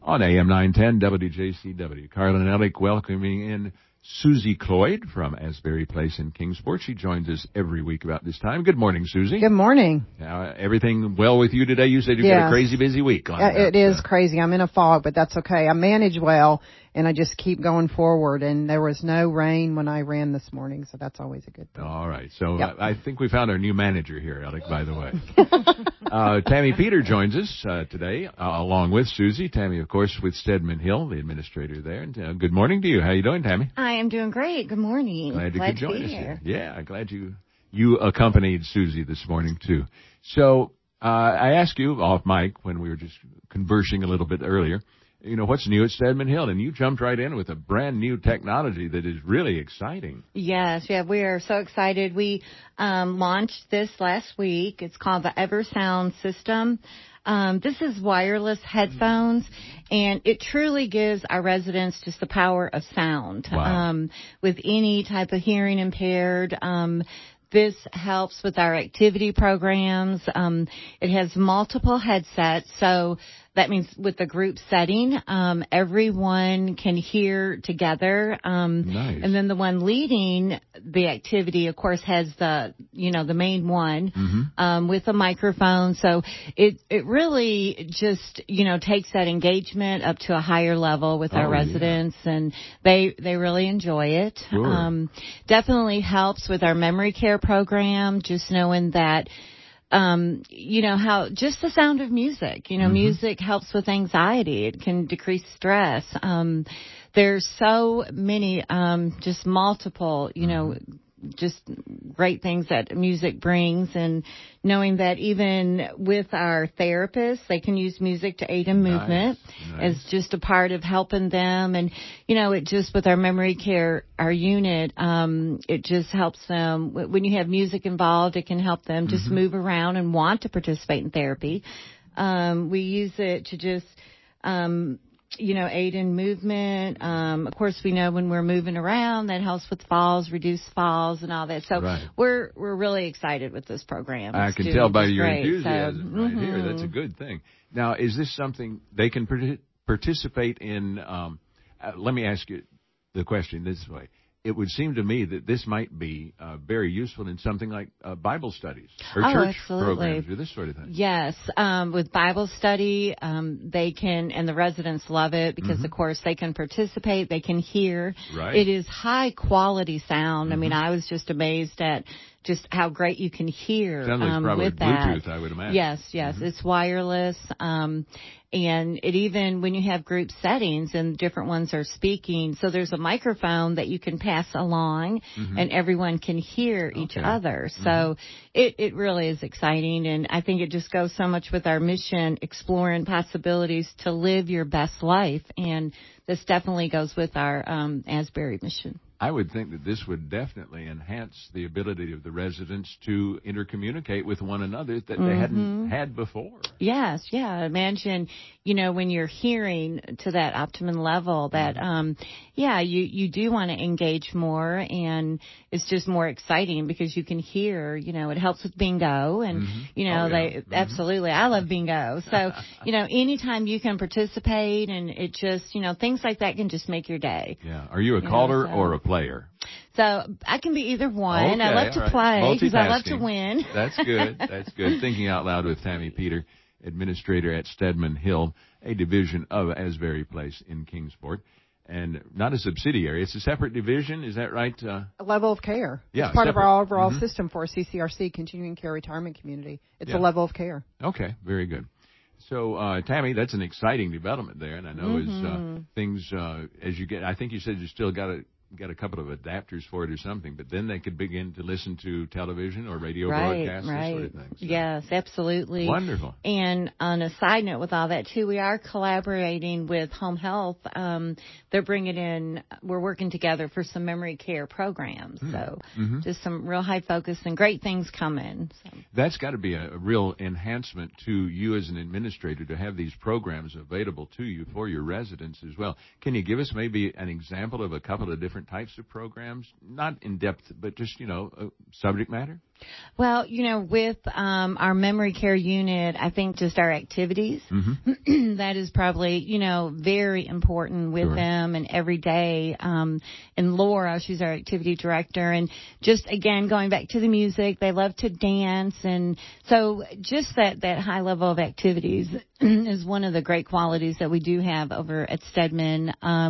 On AM 910 WJCW. Carlin Ellick welcoming in Susie Cloyd from Asbury Place in Kingsport. She joins us every week about this time. Good morning, Susie. Good morning. Everything well with you today? You said you've got a crazy busy week. It is crazy. I'm in a fog, but that's okay. I manage well, and I just keep going forward. And there was no rain when I ran this morning, so that's always a good thing. All right. So I think we found our new manager here, Alec, by the way. Tammy Peter joins us today, along with Susie. Tammy, of course, with Stedman Hill, the administrator there. And good morning to you. How you doing, Tammy? I am doing great. Good morning. Glad you could join us here. Yeah, glad you accompanied Susie this morning, too. So I asked you off mic when we were just conversing a little bit earlier, you know, what's new at Stedman Hill? And you jumped right in with a brand new technology that is really exciting. Yes, we are so excited. We launched this last week. It's called the EverSound system. This is wireless headphones, and it truly gives our residents just the power of sound. Wow. With any type of hearing impaired, this helps with our activity programs. It has multiple headsets, so that means with the group setting, everyone can hear together. Nice. And then the one leading the activity, of course, has the main one, with a microphone. So it really just, takes that engagement up to a higher level with our residents, and they really enjoy it. Sure. Definitely helps with our memory care program, just knowing that, how just the sound of music, music helps with anxiety. It can decrease stress. There's so many, just multiple, just great things that music brings, and knowing that even with our therapists, they can use music to aid in movement as just a part of helping them. And, it just with our memory care, our unit, it just helps them. When you have music involved, it can help them just move around and want to participate in therapy. We use it to just, aid in movement. Of course, we know when we're moving around, that helps with falls, reduce falls, and all that. So we're really excited with this program. I can tell by your enthusiasm right here. That's a good thing. Now, is this something they can participate in? Let me ask you the question this way. It would seem to me that this might be very useful in something like Bible studies or church programs or this sort of thing. Yes. With Bible study, they can, and the residents love it because, of course, they can participate, they can hear. Right. It is high quality sound. I mean, I was just amazed at just how great you can hear Sounds like probably with that. Bluetooth, I would imagine. Yes. It's wireless. And it even, when you have group settings and different ones are speaking, so there's a microphone that you can pass along and everyone can hear each other. So it really is exciting. And I think it just goes so much with our mission, exploring possibilities to live your best life. And this definitely goes with our Asbury mission. I would think that this would definitely enhance the ability of the residents to intercommunicate with one another that they hadn't had before. Yes, imagine, when you're hearing to that optimum level that, you do want to engage more, and it's just more exciting because you can hear, it helps with bingo, and, absolutely, I love bingo. So, anytime you can participate, and it just, things like that can just make your day. Yeah. Are you a caller or a player? So I can be either one. Okay, I love to play because I love to win. That's good. Thinking out loud with Tammy Peter, administrator at Stedman Hill, a division of Asbury Place in Kingsport. And not a subsidiary. It's a separate division. Is that right? A level of care. Yeah, it's part of our overall system for CCRC, Continuing Care Retirement Community. It's a level of care. Okay, very good. So, Tammy, that's an exciting development there. And I know as things, as you get, I think you said you still got a couple of adapters for it or something, but then they could begin to listen to television or radio broadcasts, that sort of thing. So. Yes, absolutely. Wonderful. And on a side note with all that, too, we are collaborating with Home Health. They're bringing in, we're working together for some memory care programs. So just some real high focus and great things coming. So. That's got to be a real enhancement to you as an administrator to have these programs available to you for your residents as well. Can you give us maybe an example of a couple of different different types of programs? Not in depth, but just, subject matter? Well, with our memory care unit, I think just our activities, that is probably, very important with them and every day. And Laura, she's our activity director. And just, again, going back to the music, they love to dance. And so just that high level of activities is one of the great qualities that we do have over at Stedman.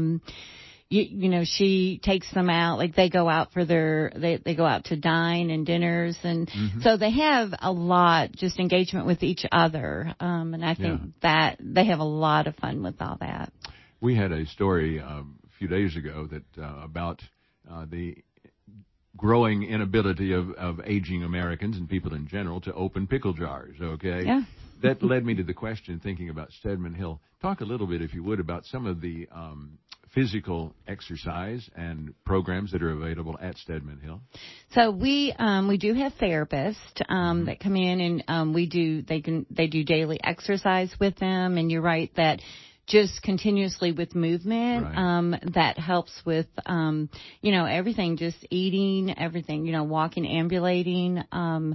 She takes them out, like they go out for they go out to dine and dinners. And so they have a lot, just engagement with each other. And I think that they have a lot of fun with all that. We had a story a few days ago that about the growing inability of aging Americans and people in general to open pickle jars, okay? Yeah. That led me to the question, thinking about Stedman Hill. Talk a little bit, if you would, about some of the physical exercise and programs that are available at Stedman Hill. So we do have therapists that come in and they do daily exercise with them, and you're right that just continuously with movement that helps with everything, just eating, everything, walking, ambulating.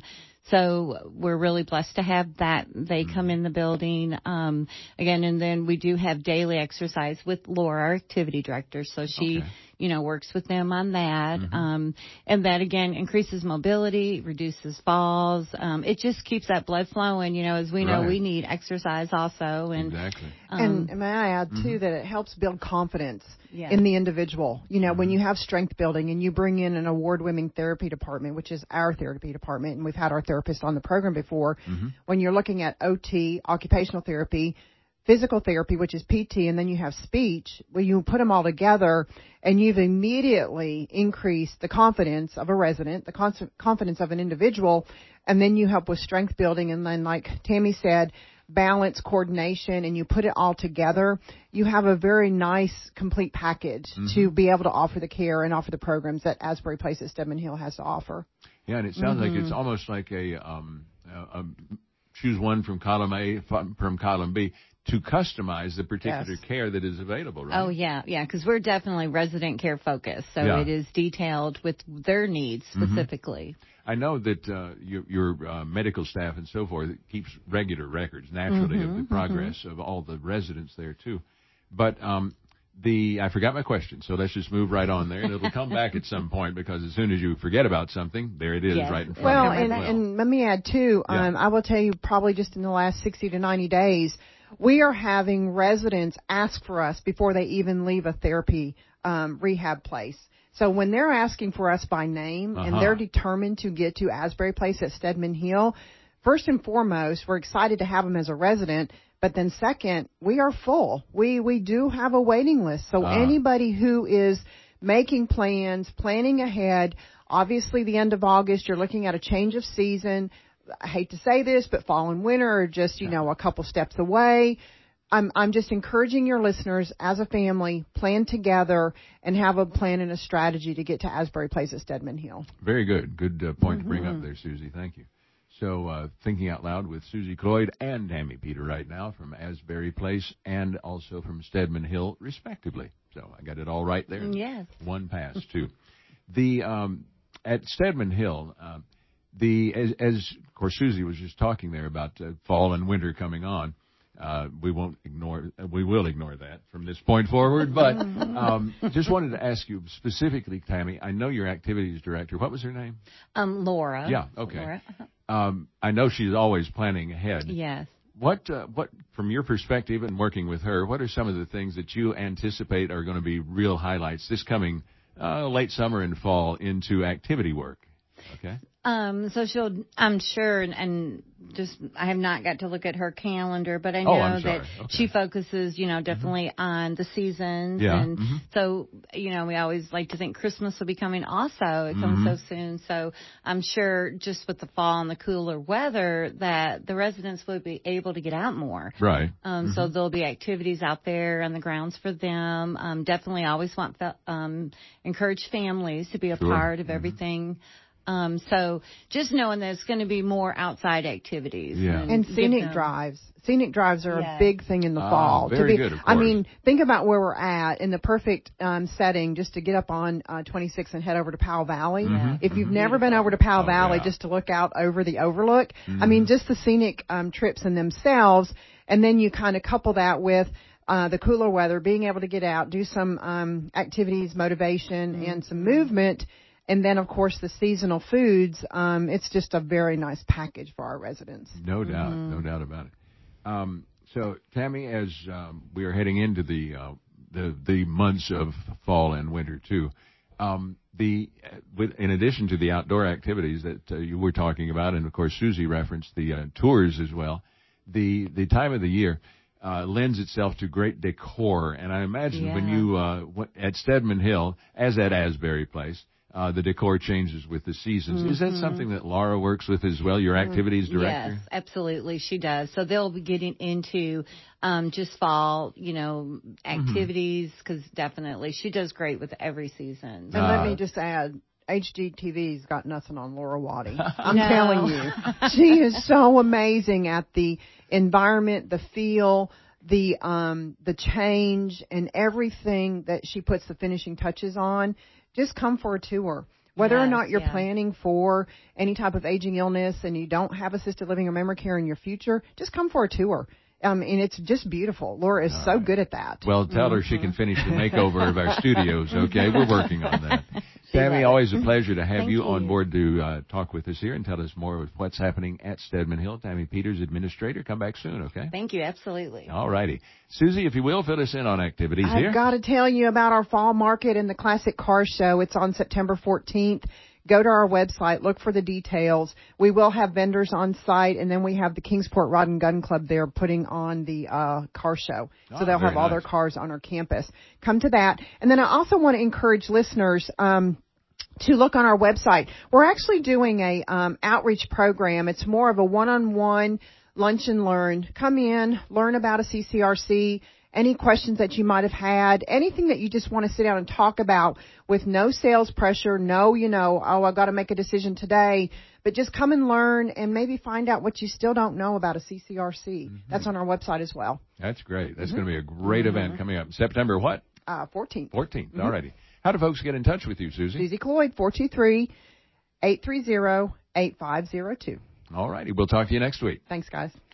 So we're really blessed to have that. They come in the building, again, and then we do have daily exercise with Laura, our activity director. So she, works with them on that. And that, again, increases mobility, reduces falls. It just keeps that blood flowing, as we know we need exercise also. And, exactly. And may I add, too, that it helps build confidence in the individual. When you have strength building and you bring in an award-winning therapy department, which is our therapy department, and we've had our therapist on the program before, when you're looking at OT, occupational therapy, physical therapy, which is PT, and then you have speech, where you put them all together and you've immediately increased the confidence of a resident, the confidence of an individual, and then you help with strength building, and then, like Tammy said, balance, coordination, and you put it all together, you have a very nice, complete package to be able to offer the care and offer the programs that Asbury Place at Stedman Hill has to offer. Yeah, and it sounds like it's almost like a choose one from column A, from column B, to customize the particular care that is available, right? Oh, yeah, because we're definitely resident care focused, so it is detailed with their needs specifically. I know that your medical staff and so forth keeps regular records, naturally, of the progress of all the residents there, too. But I forgot my question, so let's just move right on there, and it'll come back at some point, because as soon as you forget about something, there it is right in front of you. And let me add, too, I will tell you probably just in the last 60 to 90 days, we are having residents ask for us before they even leave a therapy rehab place. So when they're asking for us by name and they're determined to get to Asbury Place at Stedman Hill, first and foremost, we're excited to have them as a resident. But then second, we are full. We do have a waiting list. So anybody who is making plans, planning ahead, obviously the end of August, you're looking at a change of season. I hate to say this, but fall and winter are just, a couple steps away. I'm just encouraging your listeners as a family, plan together and have a plan and a strategy to get to Asbury Place at Stedman Hill. Very good. Good point to bring up there, Susie. Thank you. So Thinking Out Loud with Susie Cloyd and Tammy Peter right now from Asbury Place and also from Stedman Hill, respectively. So I got it all right there. Yes. One pass, too. At Stedman Hill, as of course Susie was just talking there about fall and winter coming on. We will ignore that from this point forward. But just wanted to ask you specifically, Tammy. I know your activities director. What was her name? Laura. Yeah. Okay. Laura. I know she's always planning ahead. Yes. What from your perspective and working with her, what are some of the things that you anticipate are going to be real highlights this coming late summer and fall into activity work? Okay. So I'm sure, and just, I have not got to look at her calendar, but I know that she focuses, definitely on the seasons. Yeah. And so, we always like to think Christmas will be coming also. It comes so soon. So I'm sure just with the fall and the cooler weather that the residents will be able to get out more. Right. So there'll be activities out there on the grounds for them. Definitely always want, encourage families to be a part of everything. So just knowing there's going to be more outside activities. Yeah. And scenic drives. Scenic drives are a big thing in the fall. Very good, of course. I mean, think about where we're at in the perfect setting just to get up on 26 and head over to Powell Valley. If you've never been over to Powell Valley just to look out over the overlook, I mean, just the scenic trips in themselves, and then you kind of couple that with the cooler weather, being able to get out, do some activities, motivation, and some movement. And then, of course, the seasonal foods. It's just a very nice package for our residents. No doubt. No doubt about it. So, Tammy, as we are heading into the months of fall and winter too, in addition to the outdoor activities that you were talking about, and of course Susie referenced the tours as well, the time of the year lends itself to great decor. And I imagine when you at Stedman Hill, as at Asbury Place, the decor changes with the seasons. Is that something that Laura works with as well, your activities director? Yes, absolutely, she does. So they'll be getting into just fall, activities, because definitely she does great with every season. And let me just add, HGTV's got nothing on Laura Waddy. I'm telling you. She is so amazing at the environment, the feel, the change, and everything that she puts the finishing touches on. Just come for a tour. Whether or not you're planning for any type of aging illness and you don't have assisted living or memory care in your future, just come for a tour. And it's just beautiful. Laura is so good at that. Well, tell her she can finish the makeover of our studios, okay? We're working on that. Tammy, always a pleasure to have you on board to talk with us here and tell us more of what's happening at Stedman Hill. Tammy Peters, administrator. Come back soon, okay? Thank you, absolutely. All righty. Susie, if you will, fill us in on activities here. I've got to tell you about our fall market and the Classic Car Show. It's on September 14th. Go to our website, look for the details. We will have vendors on site, and then we have the Kingsport Rod and Gun Club there putting on the car show. So they'll have all their cars on our campus. Come to that. And then I also want to encourage listeners to look on our website. We're actually doing a outreach program. It's more of a one-on-one lunch and learn. Come in, learn about a CCRC, any questions that you might have had, anything that you just want to sit down and talk about with no sales pressure, no, I've got to make a decision today, but just come and learn and maybe find out what you still don't know about a CCRC. That's on our website as well. That's great. That's going to be a great event coming up. September what? 14th. 14th. All righty. How do folks get in touch with you, Susie? Susie Cloyd, 423-830-8502. All righty. We'll talk to you next week. Thanks, guys.